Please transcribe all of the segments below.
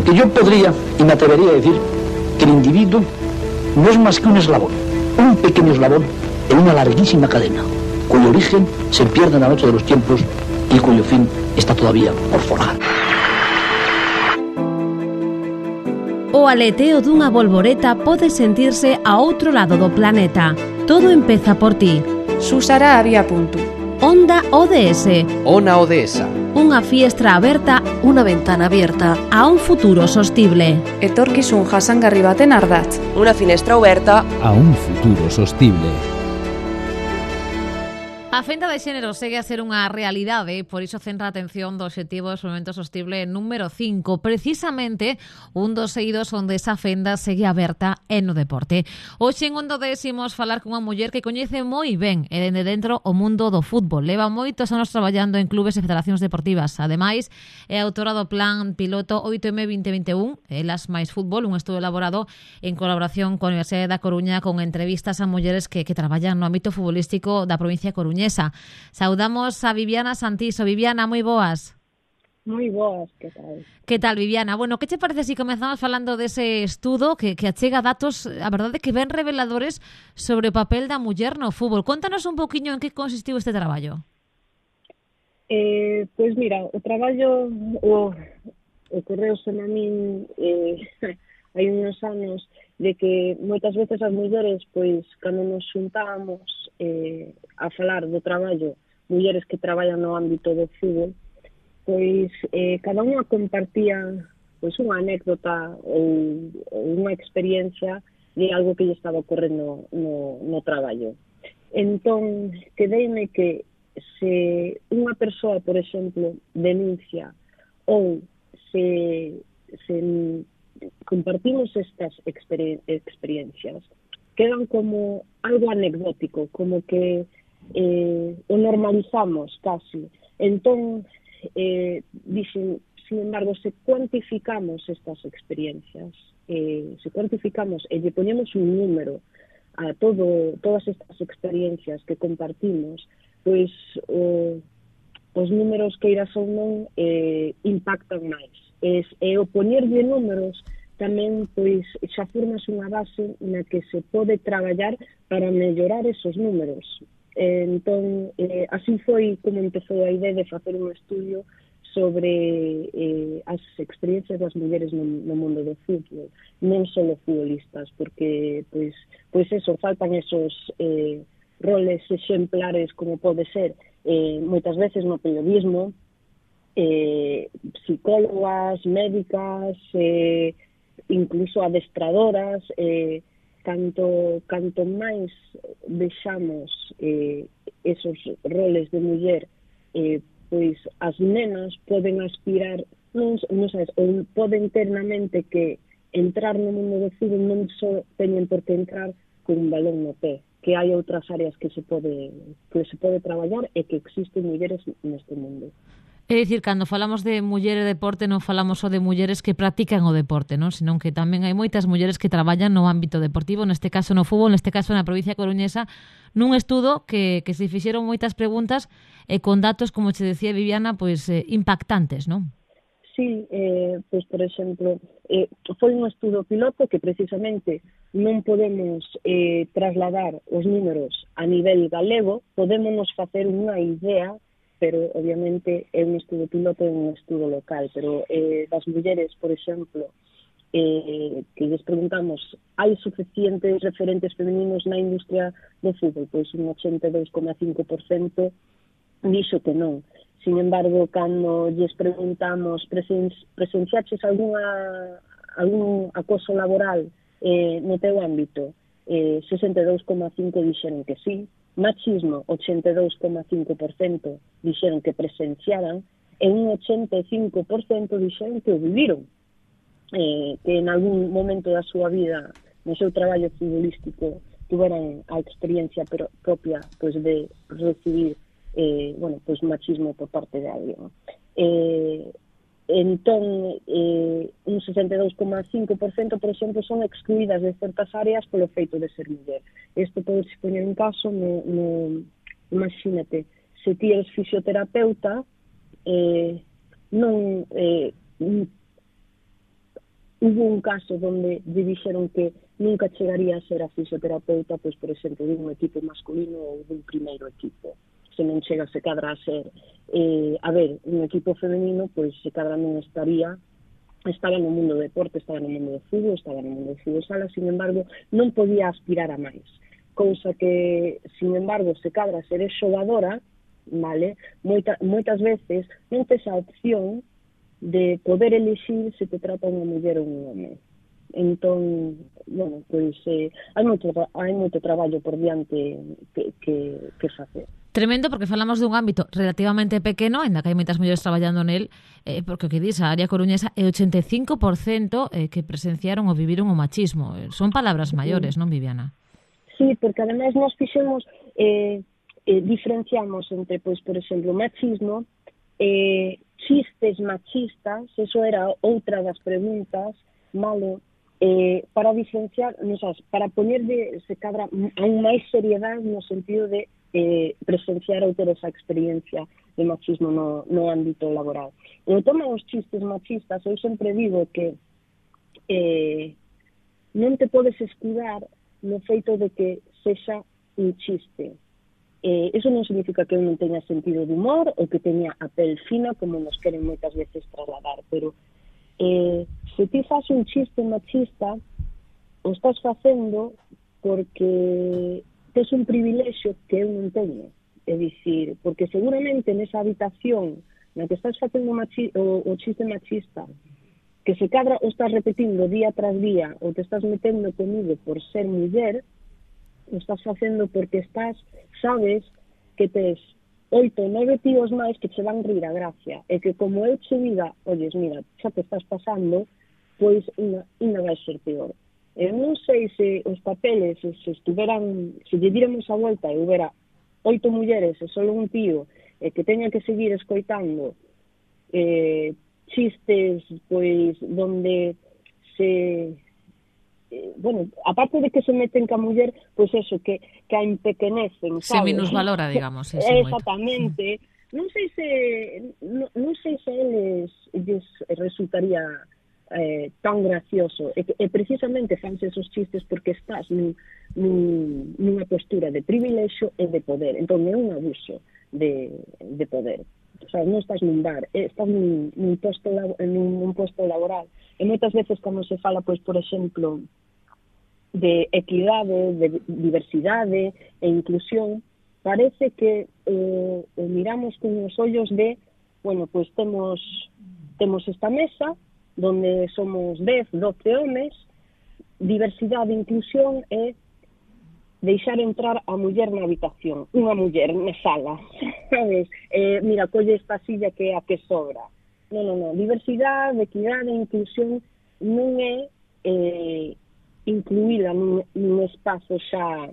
Porque yo podría y me atrevería a decir que el individuo no es más que un eslabón, un pequeño eslabón en una larguísima cadena, cuyo origen se pierde en la noche de los tiempos y cuyo fin está todavía por forjar. O aleteo dunha bolboreta pode sentirse a outro lado do planeta. Todo empeza por ti. Susara había punto. Onda ODS. Ona Odesa. Unha fiestra aberta, unha ventana abierta a un futuro sostible. Etorkizun jasangarri baten ardatz. Unha finestra aberta a un futuro sostible. A fenda de xénero segue a ser unha realidade, por iso centra a atención do Obxectivo de Desenvolvemento Sostible número 5, precisamente un dos eidos onde esa fenda segue aberta é no deporte. Hoxe en Onda décimos falar cunha muller que coñece moi ben e dende dentro o mundo do fútbol. Leva moitos anos traballando en clubes e federacións deportivas. Ademais, é autora do plan piloto 8M 2021, Elas máis fútbol, un estudo elaborado en colaboración coa Universidade da Coruña con entrevistas a mulleres que traballan no ámbito futbolístico da provincia coruñesa. Saudamos a Viviana Santiso. Viviana, moi boas. Moi boas, que tal? Que tal, Viviana? Bueno, que che parece si comenzamos falando dese estudo que achega datos, a verdade, que ben reveladores sobre o papel da muller no fútbol. Contanos un poquinho en que consistiu este traballo. Pois mira, o traballo ocorreuse na min hai uns anos de que moitas veces as mulleres, pois, cando nos xuntábamos a falar do traballo, mulleres que traballan no ámbito do fútbol, pois cada unha compartía pois unha anécdota ou unha experiencia de algo que lle estaba ocorrendo no traballo. Entón, quedeime que se unha persoa, por exemplo, denuncia ou se compartimos estas experiencias, quedan como algo anecdótico, como que o normalizamos casi. Entón, dixen, sin embargo, se cuantificamos estas experiencias, se cuantificamos e lle ponemos un número a todas estas experiencias que compartimos, pois os números, queiras ou non, impactan máis. E o poñerlle números tamén, pois, xa formas unha base na que se pode traballar para mellorar esos números. Entón, así foi como empezou a idea de facer un estudio sobre as experiencias das mulleres no mundo do fútbol, non só futbolistas, porque, pois eso, faltan esos roles exemplares, como pode ser moitas veces no periodismo, psicólogas, médicas, incluso adestradoras, canto máis vexamos esos roles de muller, pois as nenas poden aspirar, non sabes, ou poden ter na mente que entrar no mundo do fútbol non só teñen por que entrar con un balón no pé, que hai outras áreas que se pode traballar e que existen mulleres neste mundo. É dicir, cando falamos de muller e deporte non falamos só de mulleres que practican o deporte, non? Senón que tamén hai moitas mulleres que traballan no ámbito deportivo, neste caso no fútbol, neste caso na provincia coruñesa, nun estudo que se fixeron moitas preguntas e con datos, como che decía Viviana, pois impactantes, non? Sí, pois, por exemplo, foi un estudo piloto que precisamente non podemos trasladar os números a nivel galego, podémonos facer unha idea, pero obviamente é un estudo piloto e un estudo local, pero das mulleres, por exemplo, que lles preguntamos, hai suficientes referentes femininos na industria do fútbol? Pois un 82,5% dixo que non. Sin embargo, cando lles preguntamos, presenciaches algún acoso laboral no teu ámbito, 62,5% dixeron que sí. Machismo, 82,5% dixeron que presenciaran e un 85% dixeron que o viviron, que en algún momento da súa vida, no seu traballo futbolístico, tuveran a experiencia propia, pois, de recibir pois, machismo por parte de alguén. Entón, un 62,5%, por exemplo, son excluídas de certas áreas polo feito de ser muller. Isto pode se poñer un caso, imagínate, se ti eres fisioterapeuta, non hubo un caso donde lle dixeron que nunca chegaría a ser a fisioterapeuta, pois, por exemplo, dun equipo masculino ou dun primeiro equipo. Se non chega, se cadra a ser, un equipo femenino, pois se cadra non estaría, estaba no mundo do deporte, estaba no mundo do fútbol, estaba no mundo do fútbol sala, sin embargo, non podía aspirar a máis. Cousa que, sin embargo, se cadra ser xogadora, vale, moitas veces non tes a opción de poder elixir se te trata unha muller ou un home. Entón, bueno, pois hai moito traballo por diante que facer. Tremendo, porque falamos dun ámbito relativamente pequeno, ainda que hai moitas mulleres traballando nel, porque o que dis, a área coruñesa é 85% que presenciaron ou viviron o machismo. Son palabras maiores, non, Viviana? Sí, porque ademais nos fixemos, diferenciamos entre, pois, por exemplo, machismo, chistes machistas, eso era outra das preguntas, vale, para diferenciar, non sabes, para poñerlle, se cadra, aún máis seriedade no sentido de presenciar ou ter esa experiencia de machismo no ámbito laboral. No tema dos chistes machistas, eu sempre digo que non te podes escudar no feito de que sexa un chiste. Eso non significa que eu non teña sentido de humor ou que teña a pel fina, como nos queren moitas veces trasladar, pero se ti faz un chiste machista, o estás facendo porque tes un privilexio que eu non teño. É dicir, porque seguramente nesa habitación na que estás facendo o chiste machista, que se cadra o estás repetindo día tras día, ou te estás metendo comigo por ser muller, o estás facendo porque sabes que tes 8 ou 9 tíos máis que che van rir a gracia, e que como eu che diga, oyes, mira, xa te estás pasando, pois ainda vai ser peor. Eu non sei se os papeles, se lle diremos a volta e houbera 8 mulleres e só un tío que teña que seguir escoitando chistes, pois, donde se... bueno, aparte de que se meten ca muller, pois eso, que a empequenecen, sabes? Se minusvalora, digamos. Exactamente. Non sei se eles resultaría tan gracioso, e precisamente fanse esos chistes porque estás nunha postura de privilexio e de poder, entón é un abuso de poder. O sea, non estás nun bar, estás nun posto laboral, e moitas veces cando se fala, pois, por exemplo, de equidade, de diversidade e inclusión, parece que miramos con os ollos de, bueno, pois temos esta mesa donde somos 10, 12 homes, diversidade e inclusión é deixar entrar a muller na habitación, unha muller na sala, sabes? Mira, colle esta silla que é a que sobra. Non, diversidade, equidade e inclusión non é incluída nun espazo xa,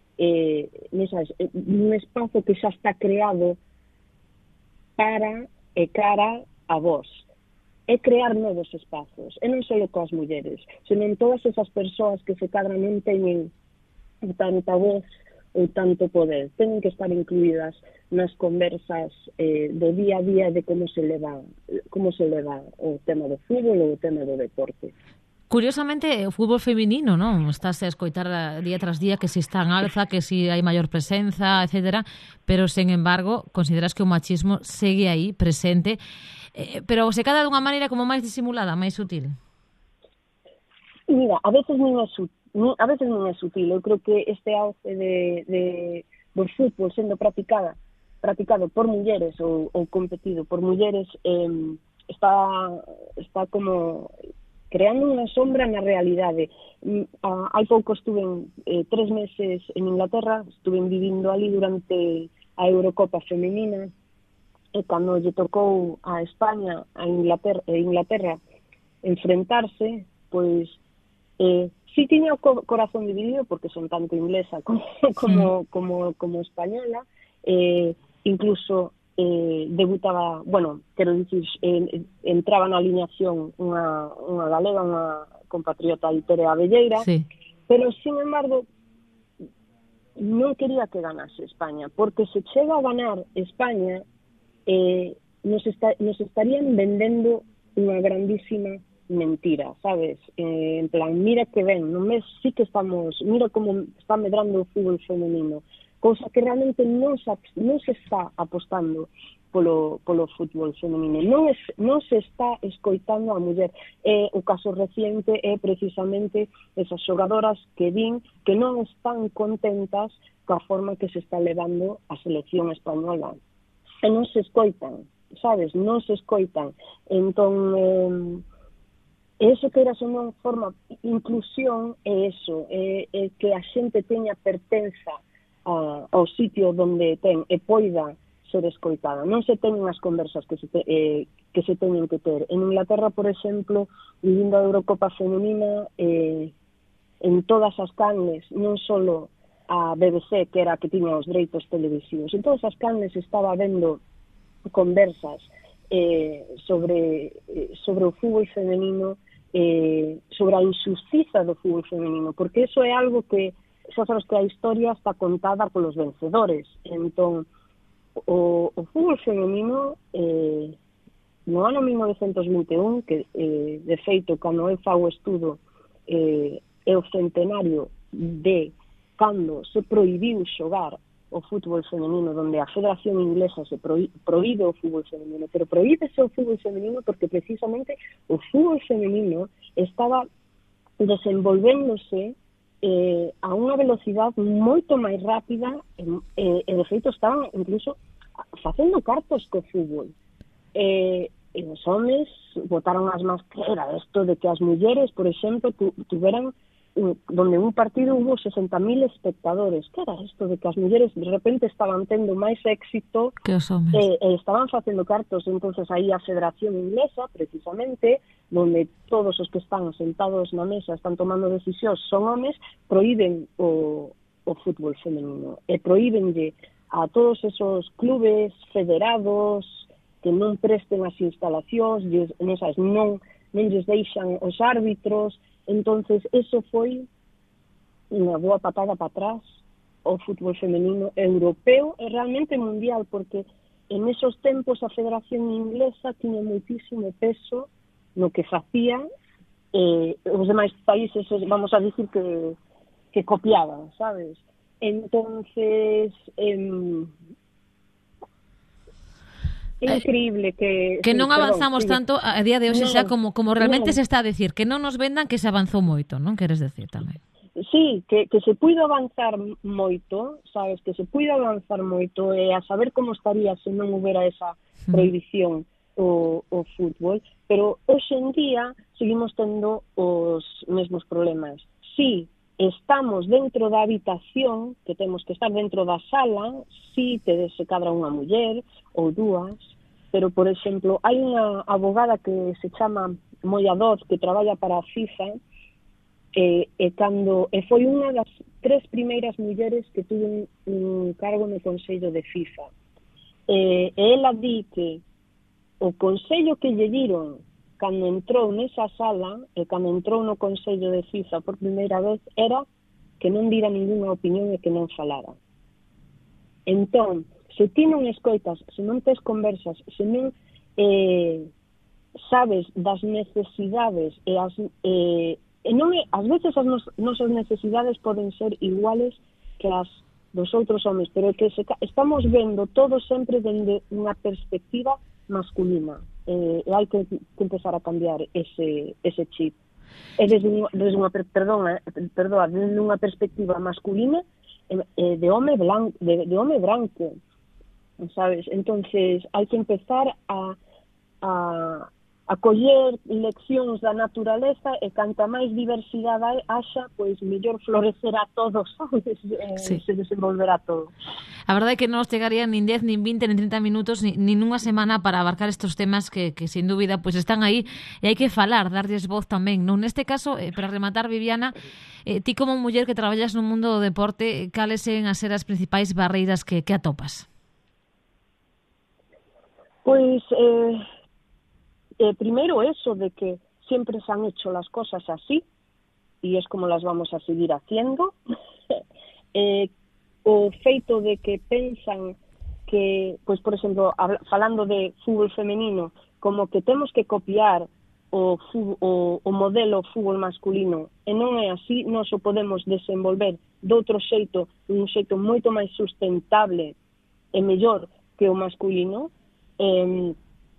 nun espazo que xa está creado para e cara a vos. É crear novos espazos, e non só coas mulleres, senón todas esas persoas que se cadran non teñen tanta voz ou tanto poder, teñen que estar incluídas nas conversas do día a día de como se leva o tema do fútbol ou o tema do deporte. Curiosamente, o fútbol feminino, non? Estás a escoitar día tras día que si está en alza, que si hai maior presenza, etcétera, pero, sen embargo, consideras que o machismo segue aí, presente, pero se cadra dunha maneira como máis disimulada, máis sutil? Mira, a veces non é sutil. Eu creo que este auge do fútbol sendo practicado por mulleres ou competido por mulleres está como creando unha sombra na realidade. Hai pouco estuve 3 meses en Inglaterra, estuve vivindo ali durante a Eurocopa femenina, e cando lle tocou a España a Inglaterra enfrentarse, pois si tiña o corazón dividido porque son tanto inglesa como española, incluso debutaba, bueno, quero dicir, entraba na alineación unha galega, unha compatriota, Tere Abelleira, sí. Pero, sin embargo, non quería que ganase España, porque se chega a ganar España, nos estarían vendendo unha grandísima mentira, sabes? En plan, mira que ben, non mes sí que estamos, mira como está medrando o fútbol femenino, cousa que realmente non se está apostando polo fútbol femenino, non se está escoitando a muller. O caso reciente é precisamente esas xogadoras que din que non están contentas coa forma que se está levando a selección española, e non se escoitan, sabes, non se escoitan. Entón, eso que era só non forma inclusión é eso, é que a xente teña pertenza ao sitio onde ten e poida ser escoitada. Non se teñen as conversas que se teñen que ter. En Inglaterra, por exemplo, vindo a Eurocopa femenina, en todas as canles, non só a BBC, que era a que tiña os dereitos televisivos, en todas as canles estaba habendo conversas sobre o fútbol femenino, sobre a injustiza do fútbol femenino, porque eso é algo que xa sabes que a historia está contada polos vencedores. Entón, o fútbol femenino no ano 1921, que de feito, cando eu fago estudo, é o centenario de cando se prohibiu xogar o fútbol femenino, onde a Federación Inglesa se proíbe o fútbol femenino, pero proíbese o fútbol femenino porque precisamente o fútbol femenino estaba desenvolvéndose a unha velocidade moito máis rápida e de feito estaban incluso facendo cartos co fútbol. E os homes botaron as máscaras, isto de que as mulleres, por exemplo, tuveran donde un partido hubo 60.000 espectadores. Que era isto de que as mulleres de repente estaban tendo máis éxito que os homes, e estaban facendo cartos? Entonces aí a Federación Inglesa, precisamente, donde todos os que están sentados na mesa están tomando decisións son homes, proíben o fútbol femenino e proíbenlle a todos esos clubes federados que non presten as instalacións, non lles deixan os árbitros. Entonces, eso foi unha boa patada para atrás ao fútbol femenino europeo e realmente mundial, porque en esos tempos a Federación Inglesa tiña moitísimo peso no que facía, os demais países, vamos a dicir que copiaban, sabes? Entonces, é increíble que non avanzamos tanto a día de hoxe xa como realmente se está a decir, que non nos vendan que se avanzou moito, non queres decir tamén? Sí, que se puido avanzar moito, sabes, que se puido avanzar moito, e a saber como estaría se non houbera esa prohibición o fútbol, pero hoxe en día seguimos tendo os mesmos problemas. Sí, estamos dentro da habitación, que temos que estar dentro da sala, si se cadra unha muller ou dúas, pero, por exemplo, hai unha abogada que se chama Moya Doz, que traballa para a FIFA, e foi unha das 3 primeiras mulleres que tuvo un cargo no Consello de FIFA. E ela di que o consello que lle diron cando entrou nesa sala e cando entrou no Consello de FIFA por primeira vez era que non dira ninguna opinión e que non falara. Entón, se ti non escoitas, se non tes conversas, se non sabes das necesidades e non ás veces as nosas necesidades poden ser iguales que as dos outros homes, pero que estamos vendo todo sempre dende unha perspectiva masculina. Hai que empezar a cambiar ese chip. Desde unha perspectiva masculina de home branco, sabes? Entonces hai que empezar a coller leccións da naturaleza e canta máis diversidade haxa, pois mellor florecerá todo, sabes? Se desenvolverá todo. A verdade é que non nos chegarían nin 10, nin 20, nin 30 minutos, nin unha semana para abarcar estes temas que sin dúbida pois están aí e hai que falar, darlles voz tamén, non? Neste caso, para rematar, Viviana, ti como muller que traballas no mundo do deporte, cales sen a ser as principais barreiras que atopas? Pois, primero eso de que siempre se han hecho las cosas así y es como las vamos a seguir haciendo. O feito de que pensan que, pues por exemplo, falando de fútbol femenino, como que temos que copiar o modelo fútbol masculino e non é así, nós o podemos desenvolver doutro xeito, un xeito moito máis sustentable e mellor que o masculino, e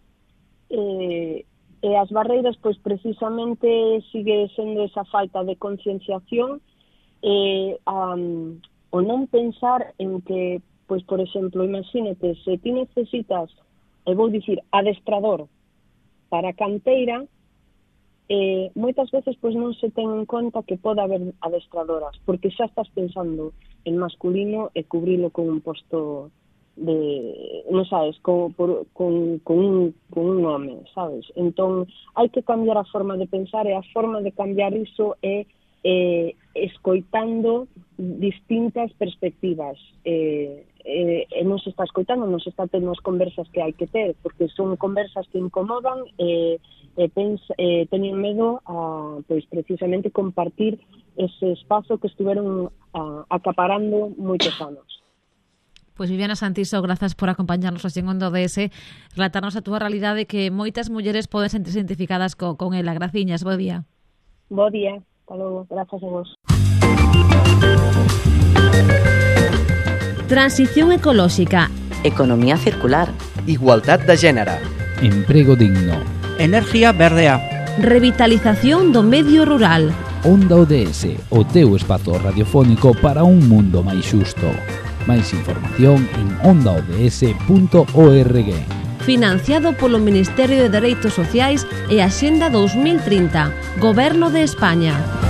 as barreiras, pois precisamente sigue sendo esa falta de concienciación e o non pensar en que, pois por exemplo, imagínate, se ti necesitas, vou dicir, adestrador para canteira, moitas veces pois non se ten en conta que pode haber adestradoras, porque xa estás pensando en masculino e cubrilo con un posto de, non sabes, con un nome, sabes? Entón, hai que cambiar a forma de pensar, e a forma de cambiar iso é escoitando distintas perspectivas. Non se está escoitando, non se está tendo as conversas que hai que ter, porque son conversas que incomodan e teñen medo a, pois, precisamente compartir ese espazo que estiveron acaparando moitos anos. Pois Viviana Santiso, grazas por acompañarnos hoxe en Onda ODS, relatarnos a túa realidade que moitas mulleres poden sentirse identificadas con ela. Graciñas, bo día. Bo día, hasta logo, grazas a vos. Transición ecolóxica, Economía circular. Igualdad de género. Emprego digno. Energía verdea. revitalización do medio rural. Onda ODS, o teu espazo radiofónico para un mundo máis xusto. Máis información en ondaods.org. Financiado polo Ministerio de Dereitos Sociais e Axenda 2030, Goberno de España.